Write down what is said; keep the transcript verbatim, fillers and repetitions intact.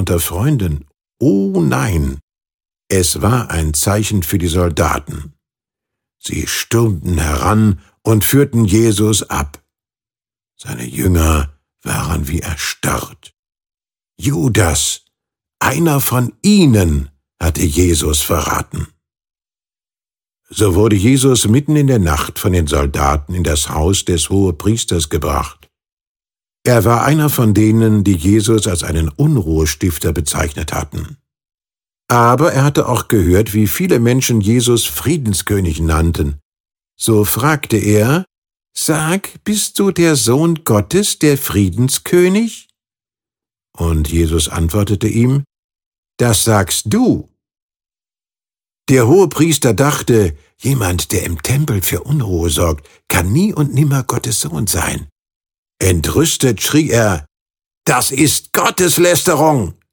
unter Freunden? Oh nein, es war ein Zeichen für die Soldaten. Sie stürmten heran und führten Jesus ab. Seine Jünger waren wie erstarrt. Judas, einer von ihnen, hatte Jesus verraten. So wurde Jesus mitten in der Nacht von den Soldaten in das Haus des Hohepriesters gebracht. Er war einer von denen, die Jesus als einen Unruhestifter bezeichnet hatten. Aber er hatte auch gehört, wie viele Menschen Jesus Friedenskönig nannten. So fragte er: »Sag, bist du der Sohn Gottes, der Friedenskönig?« Und Jesus antwortete ihm: »Das sagst du.« Der Hohepriester dachte, jemand, der im Tempel für Unruhe sorgt, kann nie und nimmer Gottes Sohn sein. Entrüstet schrie er: »Das ist Gotteslästerung!